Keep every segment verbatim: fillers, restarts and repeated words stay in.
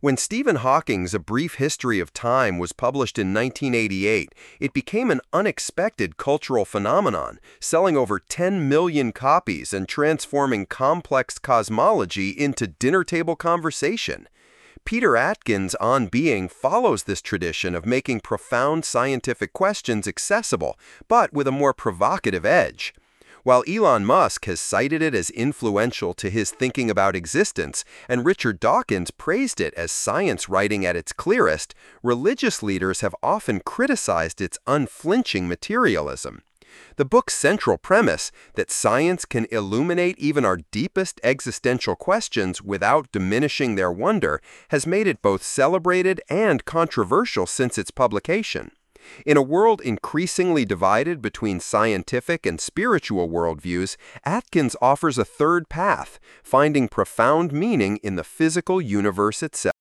When Stephen Hawking's A Brief History of Time was published in nineteen eighty-eight, it became an unexpected cultural phenomenon, selling over ten million copies and transforming complex cosmology into dinner-table conversation. Peter Atkins' On Being follows this tradition of making profound scientific questions accessible, but with a more provocative edge. While Elon Musk has cited it as influential to his thinking about existence, and Richard Dawkins praised it as science writing at its clearest, religious leaders have often criticized its unflinching materialism. The book's central premise, that science can illuminate even our deepest existential questions without diminishing their wonder, has made it both celebrated and controversial since its publication. In a world increasingly divided between scientific and spiritual worldviews, Atkins offers a third path, finding profound meaning in the physical universe itself.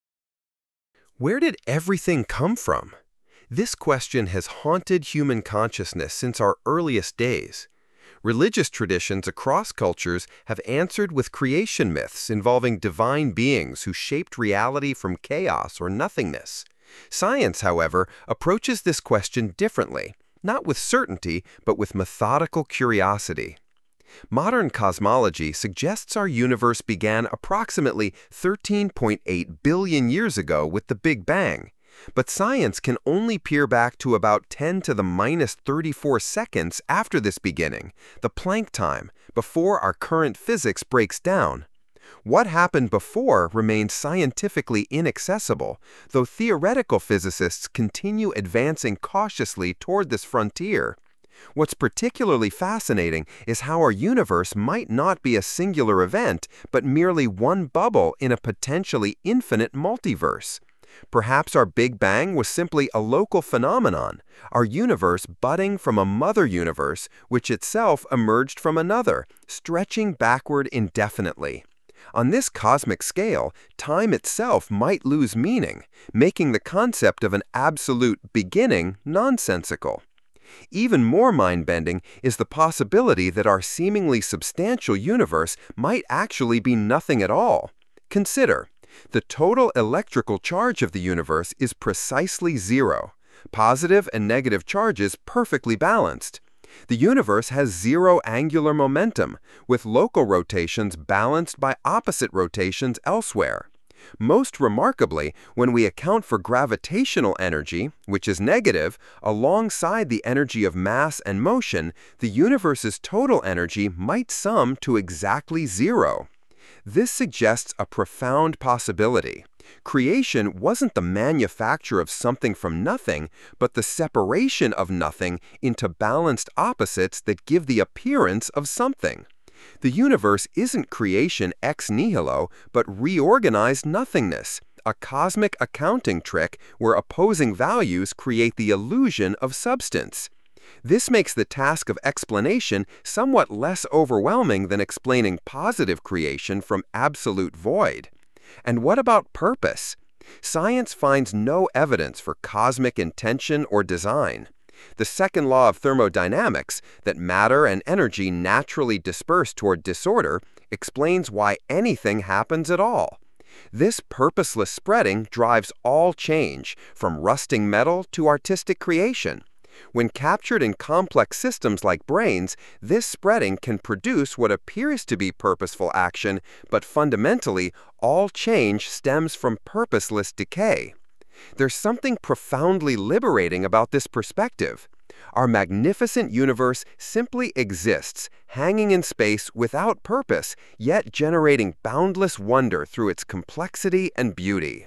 Where did everything come from? This question has haunted human consciousness since our earliest days. Religious traditions across cultures have answered with creation myths involving divine beings who shaped reality from chaos or nothingness. Science, however, approaches this question differently, not with certainty, but with methodical curiosity. Modern cosmology suggests our universe began approximately thirteen point eight billion years ago with the Big Bang, but science can only peer back to about ten to the minus thirty-four seconds after this beginning, the Planck time, before our current physics breaks down. What happened before remains scientifically inaccessible, though theoretical physicists continue advancing cautiously toward this frontier. What's particularly fascinating is how our universe might not be a singular event, but merely one bubble in a potentially infinite multiverse. Perhaps our Big Bang was simply a local phenomenon, our universe budding from a mother universe, which itself emerged from another, stretching backward indefinitely. On this cosmic scale, time itself might lose meaning, making the concept of an absolute beginning nonsensical. Even more mind-bending is the possibility that our seemingly substantial universe might actually be nothing at all. Consider, the total electrical charge of the universe is precisely zero, positive and negative charges perfectly balanced. The universe has zero angular momentum, with local rotations balanced by opposite rotations elsewhere. Most remarkably, when we account for gravitational energy, which is negative, alongside the energy of mass and motion, the universe's total energy might sum to exactly zero. This suggests a profound possibility. Creation wasn't the manufacture of something from nothing, but the separation of nothing into balanced opposites that give the appearance of something. The universe isn't creation ex nihilo, but reorganized nothingness, a cosmic accounting trick where opposing values create the illusion of substance. This makes the task of explanation somewhat less overwhelming than explaining positive creation from absolute void. And what about purpose? Science finds no evidence for cosmic intention or design. The second law of thermodynamics, that matter and energy naturally disperse toward disorder, explains why anything happens at all. This purposeless spreading drives all change, from rusting metal to artistic creation. When captured in complex systems like brains, this spreading can produce what appears to be purposeful action, but fundamentally, all change stems from purposeless decay. There's something profoundly liberating about this perspective. Our magnificent universe simply exists, hanging in space without purpose, yet generating boundless wonder through its complexity and beauty.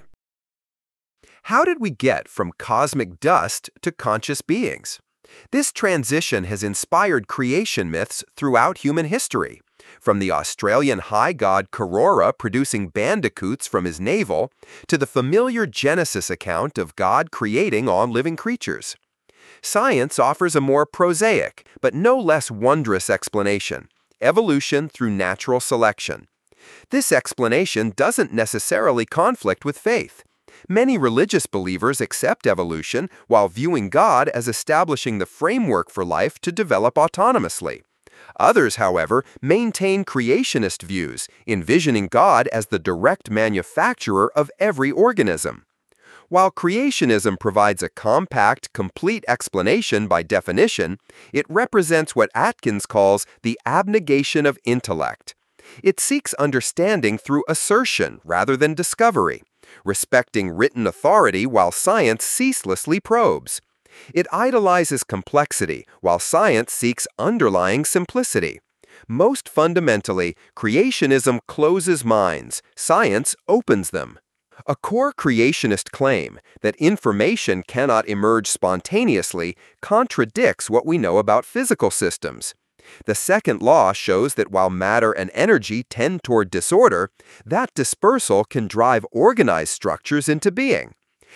How did we get from cosmic dust to conscious beings? This transition has inspired creation myths throughout human history, from the Australian high god Karora producing bandicoots from his navel, to the familiar Genesis account of God creating all living creatures. Science offers a more prosaic, but no less wondrous explanation: evolution through natural selection. This explanation doesn't necessarily conflict with faith. Many religious believers accept evolution while viewing God as establishing the framework for life to develop autonomously. Others, however, maintain creationist views, envisioning God as the direct manufacturer of every organism. While creationism provides a compact, complete explanation by definition, it represents what Atkins calls the abnegation of intellect. It seeks understanding through assertion rather than discovery, respecting written authority while science ceaselessly probes. It idolizes complexity while science seeks underlying simplicity. Most fundamentally, creationism closes minds, science opens them. A core creationist claim that information cannot emerge spontaneously contradicts what we know about physical systems. The second law shows that while matter and energy tend toward disorder, that dispersal can drive organized structures into being.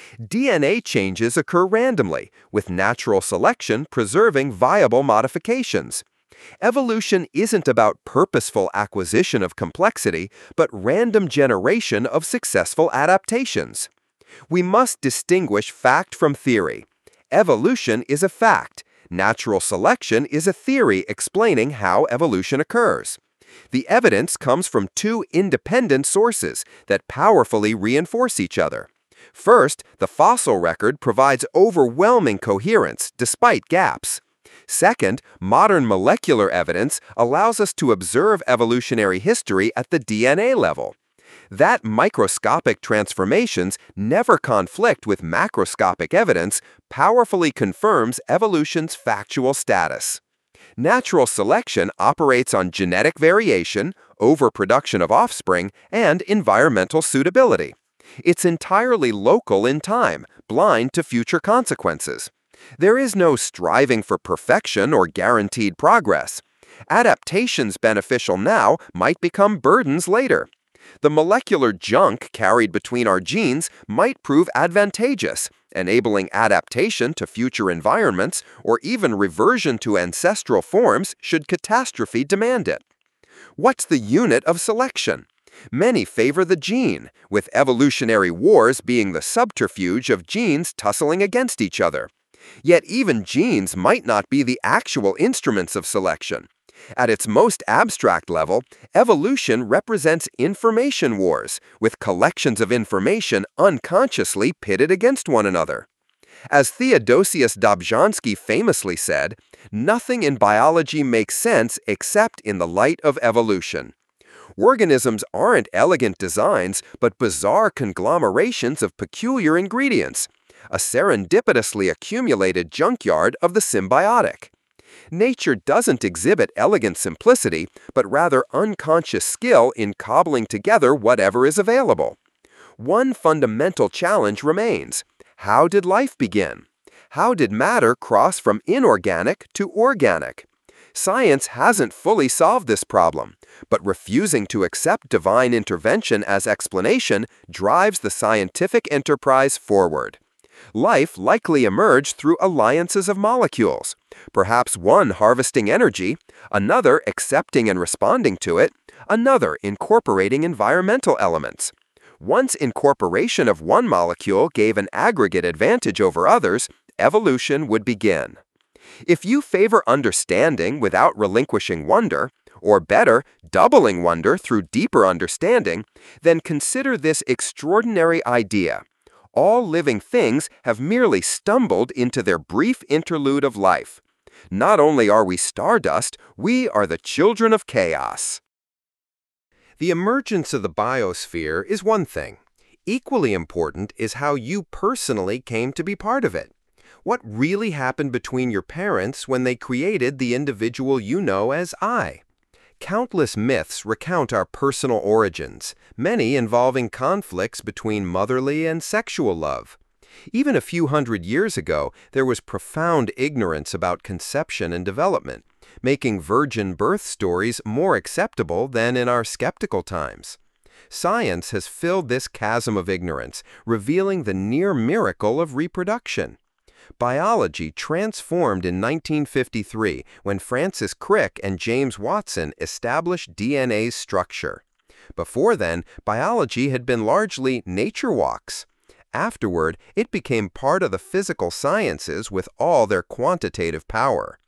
D N A changes occur randomly, with natural selection preserving viable modifications. Evolution isn't about purposeful acquisition of complexity, but random generation of successful adaptations. We must distinguish fact from theory. Evolution is a fact. Natural selection is a theory explaining how evolution occurs. The evidence comes from two independent sources that powerfully reinforce each other. First, the fossil record provides overwhelming coherence despite gaps. Second, modern molecular evidence allows us to observe evolutionary history at the D N A level. That microscopic transformations never conflict with macroscopic evidence powerfully confirms evolution's factual status. Natural selection operates on genetic variation, overproduction of offspring, and environmental suitability. It's entirely local in time, blind to future consequences. There is no striving for perfection or guaranteed progress. Adaptations beneficial now might become burdens later. The molecular junk carried between our genes might prove advantageous, enabling adaptation to future environments or even reversion to ancestral forms should catastrophe demand it. What's the unit of selection? Many favor the gene, with evolutionary wars being the subterfuge of genes tussling against each other. Yet even genes might not be the actual instruments of selection. At its most abstract level, evolution represents information wars, with collections of information unconsciously pitted against one another. As Theodosius Dobzhansky famously said, nothing in biology makes sense except in the light of evolution. Organisms aren't elegant designs, but bizarre conglomerations of peculiar ingredients, a serendipitously accumulated junkyard of the symbiotic. Nature doesn't exhibit elegant simplicity, but rather unconscious skill in cobbling together whatever is available. One fundamental challenge remains. How did life begin? How did matter cross from inorganic to organic? Science hasn't fully solved this problem, but refusing to accept divine intervention as explanation drives the scientific enterprise forward. Life likely emerged through alliances of molecules, perhaps one harvesting energy, another accepting and responding to it, another incorporating environmental elements. Once incorporation of one molecule gave an aggregate advantage over others, evolution would begin. If you favor understanding without relinquishing wonder, or better, doubling wonder through deeper understanding, then consider this extraordinary idea. All living things have merely stumbled into their brief interlude of life. Not only are we stardust, we are the children of chaos. The emergence of the biosphere is one thing. Equally important is how you personally came to be part of it. What really happened between your parents when they created the individual you know as I? Countless myths recount our personal origins, many involving conflicts between motherly and sexual love. Even a few hundred years ago, there was profound ignorance about conception and development, making virgin birth stories more acceptable than in our skeptical times. Science has filled this chasm of ignorance, revealing the near miracle of reproduction. Biology transformed in nineteen fifty-three when Francis Crick and James Watson established D N A's structure. Before then, biology had been largely nature walks. Afterward, it became part of the physical sciences with all their quantitative power.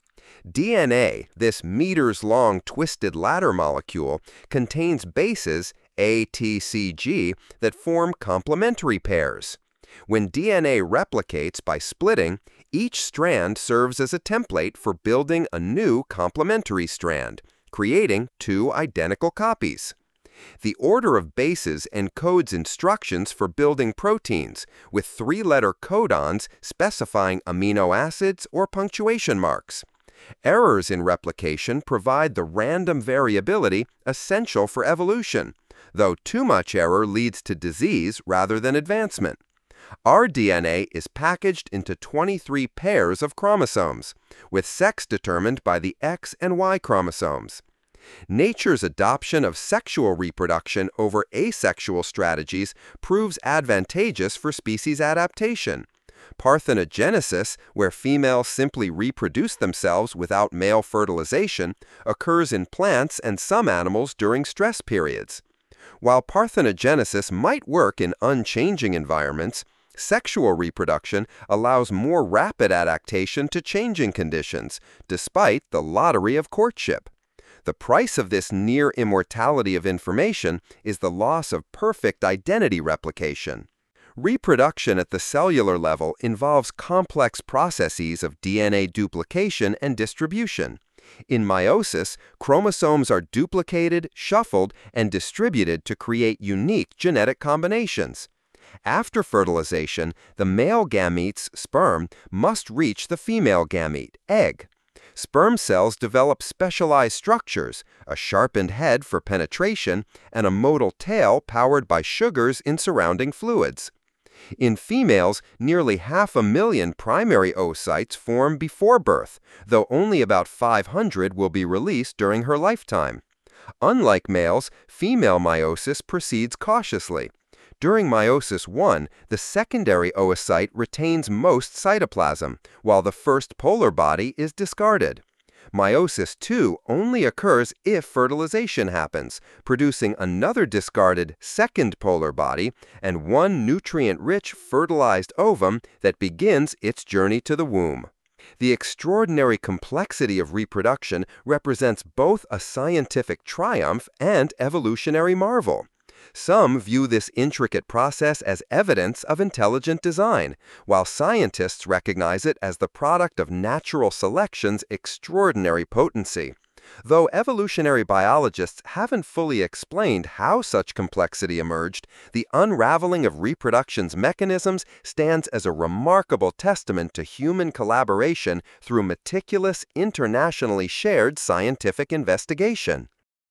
D N A, this meters-long twisted ladder molecule, contains bases A, T, C, G that form complementary pairs. When D N A replicates by splitting, each strand serves as a template for building a new complementary strand, creating two identical copies. The order of bases encodes instructions for building proteins, with three-letter codons specifying amino acids or punctuation marks. Errors in replication provide the random variability essential for evolution, though too much error leads to disease rather than advancement. Our D N A is packaged into twenty-three pairs of chromosomes, with sex determined by the X and Y chromosomes. Nature's adoption of sexual reproduction over asexual strategies proves advantageous for species adaptation. Parthenogenesis, where females simply reproduce themselves without male fertilization, occurs in plants and some animals during stress periods. While parthenogenesis might work in unchanging environments, sexual reproduction allows more rapid adaptation to changing conditions, despite the lottery of courtship. The price of this near immortality of information is the loss of perfect identity replication. Reproduction at the cellular level involves complex processes of D N A duplication and distribution. In meiosis, chromosomes are duplicated, shuffled, and distributed to create unique genetic combinations. After fertilization, the male gamete's sperm must reach the female gamete, egg. Sperm cells develop specialized structures, a sharpened head for penetration, and a motile tail powered by sugars in surrounding fluids. In females, nearly half a million primary oocytes form before birth, though only about five hundred will be released during her lifetime. Unlike males, female meiosis proceeds cautiously. During meiosis one, the secondary oocyte retains most cytoplasm, while the first polar body is discarded. Meiosis two only occurs if fertilization happens, producing another discarded second polar body and one nutrient-rich fertilized ovum that begins its journey to the womb. The extraordinary complexity of reproduction represents both a scientific triumph and evolutionary marvel. Some view this intricate process as evidence of intelligent design, while scientists recognize it as the product of natural selection's extraordinary potency. Though evolutionary biologists haven't fully explained how such complexity emerged, the unraveling of reproduction's mechanisms stands as a remarkable testament to human collaboration through meticulous, internationally shared scientific investigation.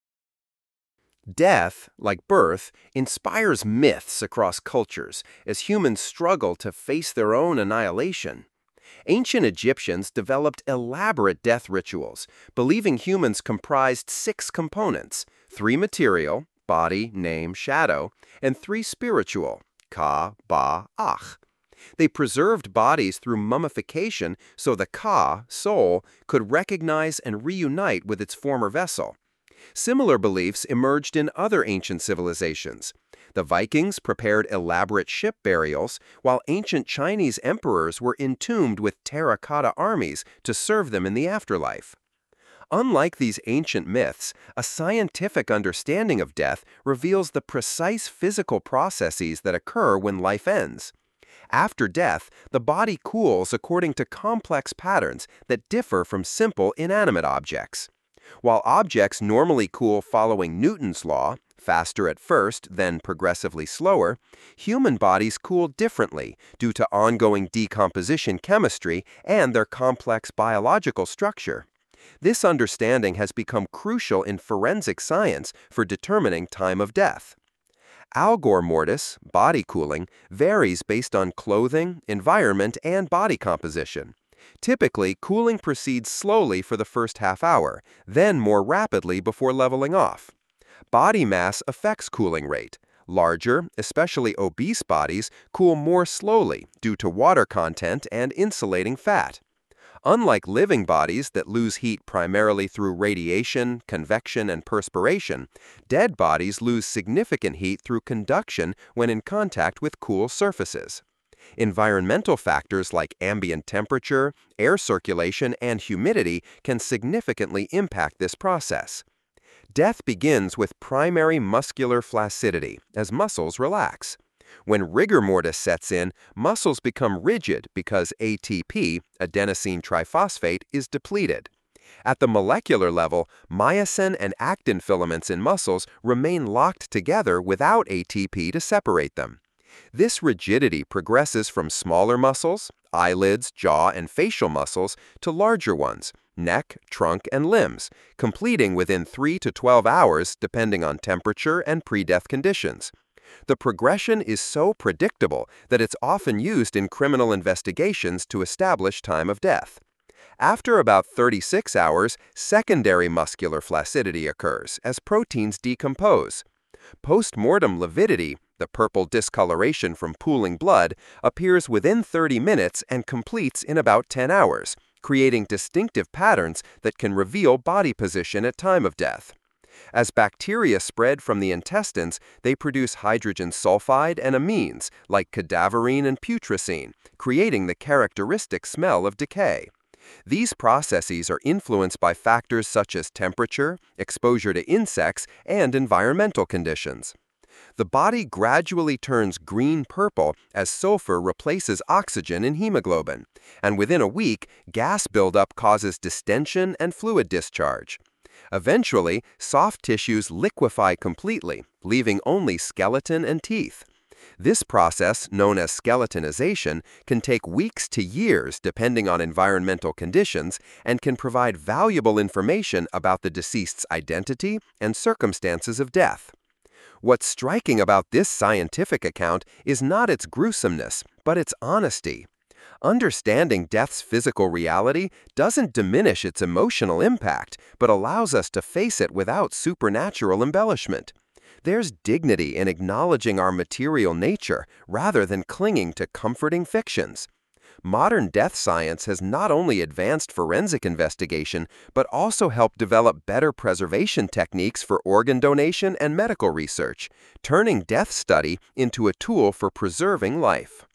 Death, like birth, inspires myths across cultures as humans struggle to face their own annihilation. Ancient Egyptians developed elaborate death rituals, believing humans comprised six components: three material, body, name, shadow, and three spiritual, Ka, Ba, Ach. They preserved bodies through mummification so the Ka, soul, could recognize and reunite with its former vessel. Similar beliefs emerged in other ancient civilizations. The Vikings prepared elaborate ship burials, while ancient Chinese emperors were entombed with terracotta armies to serve them in the afterlife. Unlike these ancient myths, a scientific understanding of death reveals the precise physical processes that occur when life ends. After death, the body cools according to complex patterns that differ from simple inanimate objects. While objects normally cool following Newton's law, faster at first, then progressively slower, human bodies cool differently due to ongoing decomposition chemistry and their complex biological structure. This understanding has become crucial in forensic science for determining time of death. Algor mortis, body cooling, varies based on clothing, environment, and body composition. Typically, cooling proceeds slowly for the first half hour, then more rapidly before leveling off. Body mass affects cooling rate. Larger, especially obese bodies, cool more slowly due to water content and insulating fat. Unlike living bodies that lose heat primarily through radiation, convection, and perspiration, dead bodies lose significant heat through conduction when in contact with cool surfaces. Environmental factors like ambient temperature, air circulation, and humidity can significantly impact this process. Death begins with primary muscular flaccidity, as muscles relax. When rigor mortis sets in, muscles become rigid because A T P, adenosine triphosphate, is depleted. At the molecular level, myosin and actin filaments in muscles remain locked together without A T P to separate them. This rigidity progresses from smaller muscles, eyelids, jaw, and facial muscles, to larger ones, neck, trunk, and limbs, completing within three to twelve hours depending on temperature and pre-death conditions. The progression is so predictable that it's often used in criminal investigations to establish time of death. After about thirty-six hours, secondary muscular flaccidity occurs as proteins decompose. Post-mortem lividity, the purple discoloration from pooling blood, appears within thirty minutes and completes in about ten hours, creating distinctive patterns that can reveal body position at time of death. As bacteria spread from the intestines, they produce hydrogen sulfide and amines like cadaverine and putrescine, creating the characteristic smell of decay. These processes are influenced by factors such as temperature, exposure to insects, and environmental conditions. The body gradually turns green-purple as sulfur replaces oxygen in hemoglobin, and within a week, gas buildup causes distension and fluid discharge. Eventually, soft tissues liquefy completely, leaving only skeleton and teeth. This process, known as skeletonization, can take weeks to years depending on environmental conditions and can provide valuable information about the deceased's identity and circumstances of death. What's striking about this scientific account is not its gruesomeness, but its honesty. Understanding death's physical reality doesn't diminish its emotional impact, but allows us to face it without supernatural embellishment. There's dignity in acknowledging our material nature rather than clinging to comforting fictions. Modern death science has not only advanced forensic investigation, but also helped develop better preservation techniques for organ donation and medical research, turning death study into a tool for preserving life.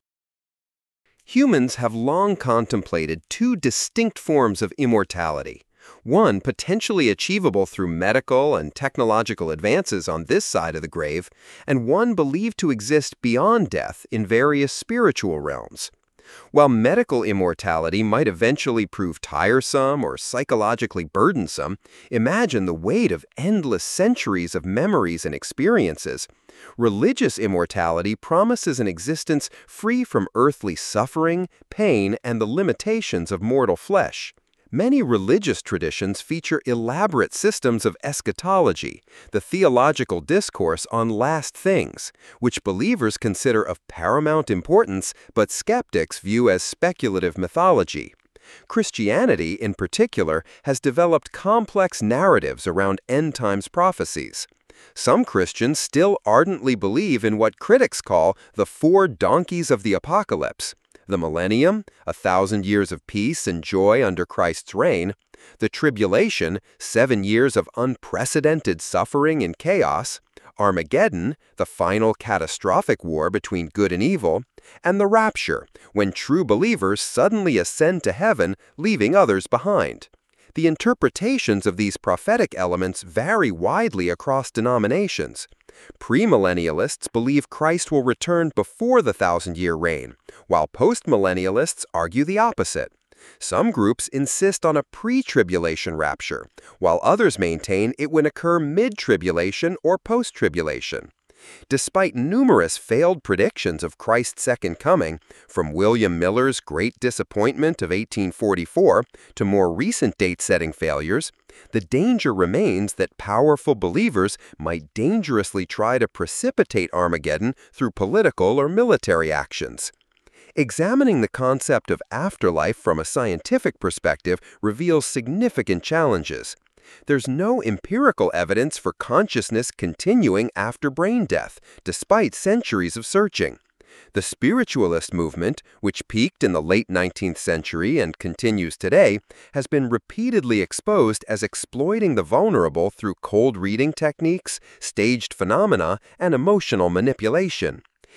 Humans have long contemplated two distinct forms of immortality. One potentially achievable through medical and technological advances on this side of the grave, and one believed to exist beyond death in various spiritual realms. While medical immortality might eventually prove tiresome or psychologically burdensome, imagine the weight of endless centuries of memories and experiences. Religious immortality promises an existence free from earthly suffering, pain, and the limitations of mortal flesh. Many religious traditions feature elaborate systems of eschatology, the theological discourse on last things, which believers consider of paramount importance but skeptics view as speculative mythology. Christianity, in particular, has developed complex narratives around end-times prophecies. Some Christians still ardently believe in what critics call the four donkeys of the apocalypse: the millennium, a thousand years of peace and joy under Christ's reign; the tribulation, seven years of unprecedented suffering and chaos; Armageddon, the final catastrophic war between good and evil; and the rapture, when true believers suddenly ascend to heaven, leaving others behind. The interpretations of these prophetic elements vary widely across denominations. Premillennialists believe Christ will return before the thousand-year reign, while postmillennialists argue the opposite. Some groups insist on a pre-tribulation rapture, while others maintain it will occur mid-tribulation or post-tribulation. Despite numerous failed predictions of Christ's second coming, from William Miller's Great Disappointment of eighteen forty-four to more recent date-setting failures, the danger remains that powerful believers might dangerously try to precipitate Armageddon through political or military actions. Examining the concept of afterlife from a scientific perspective reveals significant challenges. There's no empirical evidence for consciousness continuing after brain death, despite centuries of searching. The spiritualist movement, which peaked in the late nineteenth century and continues today, has been repeatedly exposed as exploiting the vulnerable through cold reading techniques, staged phenomena, and emotional manipulation.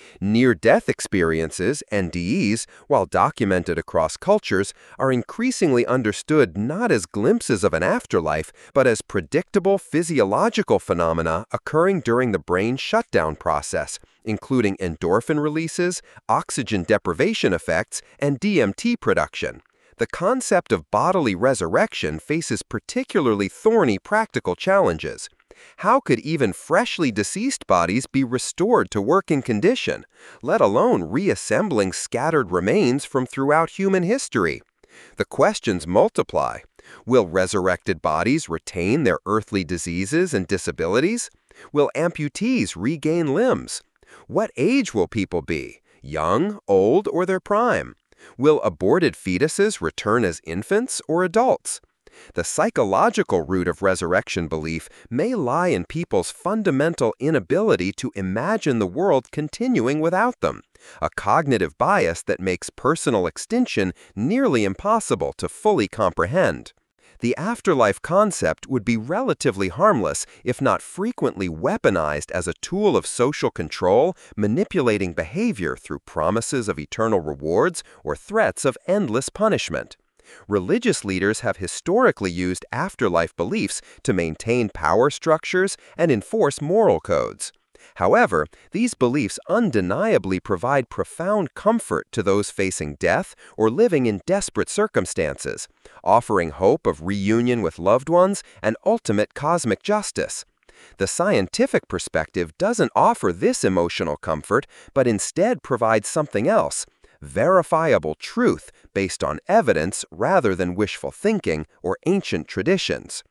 Near-death experiences, N D Es, while documented across cultures, are increasingly understood not as glimpses of an afterlife, but as predictable physiological phenomena occurring during the brain shutdown process, including endorphin releases, oxygen deprivation effects, and D M T production. The concept of bodily resurrection faces particularly thorny practical challenges. How could even freshly deceased bodies be restored to working condition, let alone reassembling scattered remains from throughout human history? The questions multiply. Will resurrected bodies retain their earthly diseases and disabilities? Will amputees regain limbs? What age will people be? Young, old, or their prime? Will aborted fetuses return as infants or adults? The psychological root of resurrection belief may lie in people's fundamental inability to imagine the world continuing without them, a cognitive bias that makes personal extinction nearly impossible to fully comprehend. The afterlife concept would be relatively harmless if not frequently weaponized as a tool of social control, manipulating behavior through promises of eternal rewards or threats of endless punishment. Religious leaders have historically used afterlife beliefs to maintain power structures and enforce moral codes. However, these beliefs undeniably provide profound comfort to those facing death or living in desperate circumstances, offering hope of reunion with loved ones and ultimate cosmic justice. The scientific perspective doesn't offer this emotional comfort, but instead provides something else: verifiable truth based on evidence rather than wishful thinking or ancient traditions.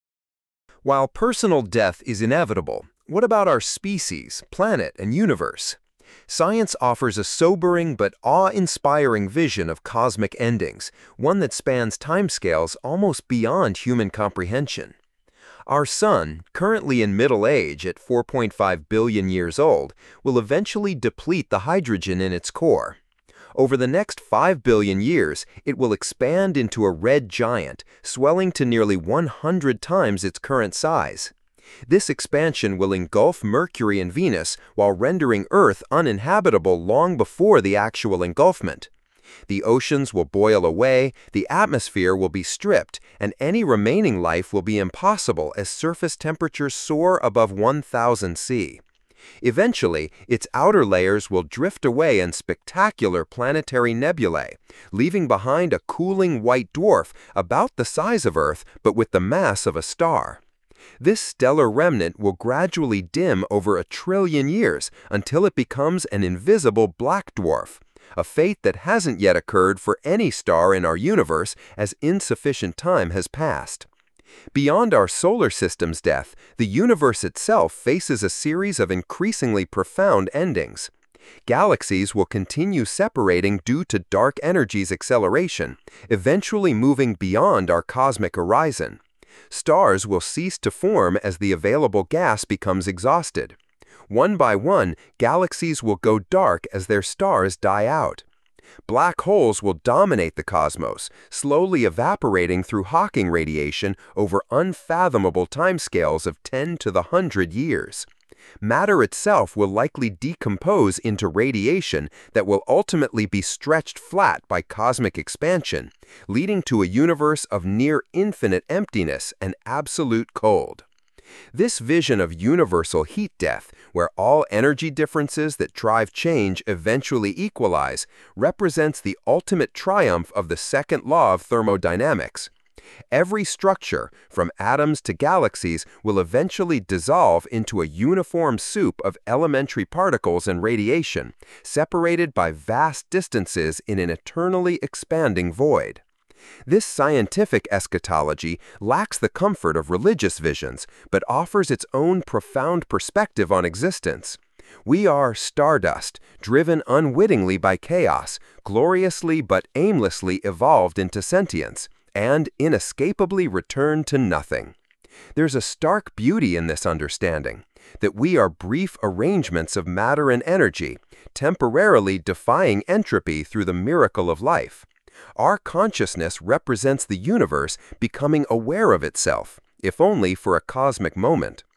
While personal death is inevitable, what about our species, planet, and universe? Science offers a sobering but awe-inspiring vision of cosmic endings, one that spans timescales almost beyond human comprehension. Our Sun, currently in middle age at four point five billion years old, will eventually deplete the hydrogen in its core. Over the next five billion years, it will expand into a red giant, swelling to nearly one hundred times its current size. This expansion will engulf Mercury and Venus while rendering Earth uninhabitable long before the actual engulfment. The oceans will boil away, the atmosphere will be stripped, and any remaining life will be impossible as surface temperatures soar above one thousand C. Eventually, its outer layers will drift away in spectacular planetary nebulae, leaving behind a cooling white dwarf about the size of Earth but with the mass of a star. This stellar remnant will gradually dim over a trillion years until it becomes an invisible black dwarf, a fate that hasn't yet occurred for any star in our universe as insufficient time has passed. Beyond our solar system's death, the universe itself faces a series of increasingly profound endings. Galaxies will continue separating due to dark energy's acceleration, eventually moving beyond our cosmic horizon. Stars will cease to form as the available gas becomes exhausted. One by one, galaxies will go dark as their stars die out. Black holes will dominate the cosmos, slowly evaporating through Hawking radiation over unfathomable timescales of ten to the hundred years. Matter itself will likely decompose into radiation that will ultimately be stretched flat by cosmic expansion, leading to a universe of near infinite emptiness and absolute cold. This vision of universal heat death, where all energy differences that drive change eventually equalize, represents the ultimate triumph of the second law of thermodynamics. Every structure, from atoms to galaxies, will eventually dissolve into a uniform soup of elementary particles and radiation, separated by vast distances in an eternally expanding void. This scientific eschatology lacks the comfort of religious visions, but offers its own profound perspective on existence. We are stardust, driven unwittingly by chaos, gloriously but aimlessly evolved into sentience, and inescapably returned to nothing. There's a stark beauty in this understanding, that we are brief arrangements of matter and energy, temporarily defying entropy through the miracle of life. Our consciousness represents the universe becoming aware of itself, if only for a cosmic moment.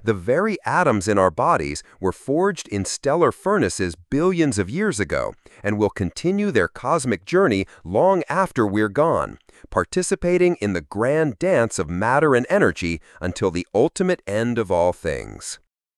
The very atoms in our bodies were forged in stellar furnaces billions of years ago and will continue their cosmic journey long after we're gone, participating in the grand dance of matter and energy until the ultimate end of all things.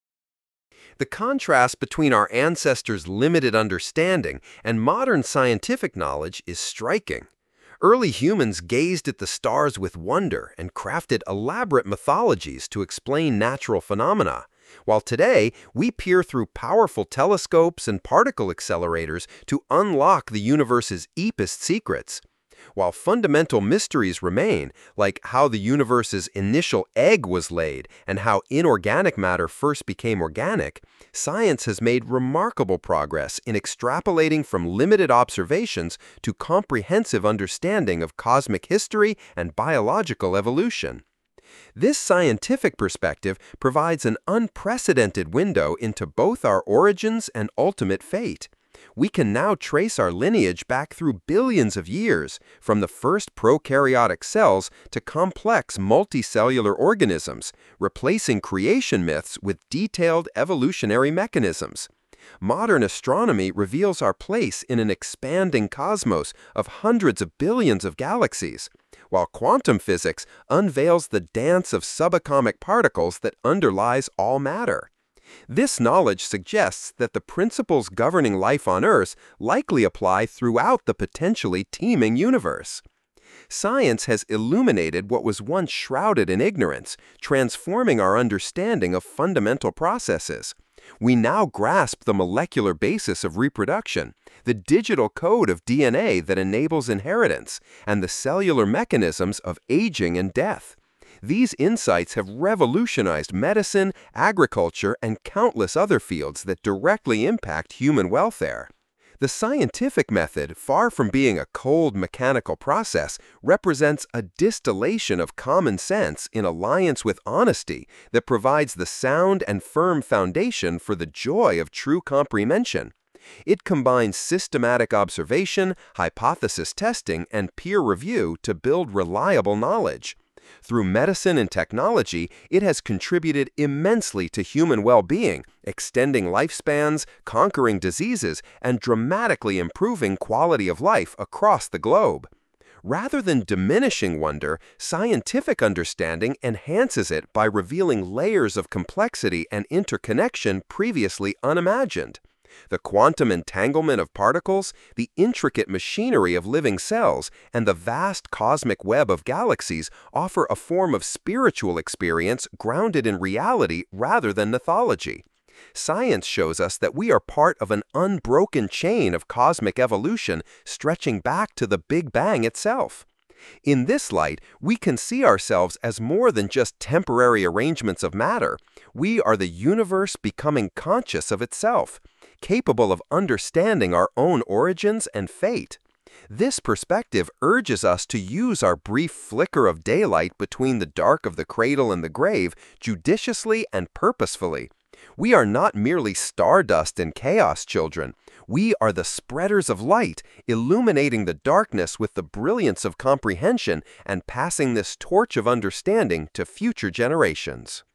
The contrast between our ancestors' limited understanding and modern scientific knowledge is striking. Early humans gazed at the stars with wonder and crafted elaborate mythologies to explain natural phenomena, while today we peer through powerful telescopes and particle accelerators to unlock the universe's deepest secrets. While fundamental mysteries remain, like how the universe's initial egg was laid and how inorganic matter first became organic, science has made remarkable progress in extrapolating from limited observations to comprehensive understanding of cosmic history and biological evolution. This scientific perspective provides an unprecedented window into both our origins and ultimate fate. We can now trace our lineage back through billions of years, from the first prokaryotic cells to complex multicellular organisms, replacing creation myths with detailed evolutionary mechanisms. Modern astronomy reveals our place in an expanding cosmos of hundreds of billions of galaxies, while quantum physics unveils the dance of subatomic particles that underlies all matter. This knowledge suggests that the principles governing life on Earth likely apply throughout the potentially teeming universe. Science has illuminated what was once shrouded in ignorance, transforming our understanding of fundamental processes. We now grasp the molecular basis of reproduction, the digital code of D N A that enables inheritance, and the cellular mechanisms of aging and death. These insights have revolutionized medicine, agriculture, and countless other fields that directly impact human welfare. The scientific method, far from being a cold mechanical process, represents a distillation of common sense in alliance with honesty that provides the sound and firm foundation for the joy of true comprehension. It combines systematic observation, hypothesis testing, and peer review to build reliable knowledge. Through medicine and technology, it has contributed immensely to human well-being, extending lifespans, conquering diseases, and dramatically improving quality of life across the globe. Rather than diminishing wonder, scientific understanding enhances it by revealing layers of complexity and interconnection previously unimagined. The quantum entanglement of particles, the intricate machinery of living cells, and the vast cosmic web of galaxies offer a form of spiritual experience grounded in reality rather than mythology. Science shows us that we are part of an unbroken chain of cosmic evolution stretching back to the Big Bang itself. In this light, we can see ourselves as more than just temporary arrangements of matter. We are the universe becoming conscious of itself, capable of understanding our own origins and fate. This perspective urges us to use our brief flicker of daylight between the dark of the cradle and the grave judiciously and purposefully. We are not merely stardust and chaos children. We are the spreaders of light, illuminating the darkness with the brilliance of comprehension and passing this torch of understanding to future generations.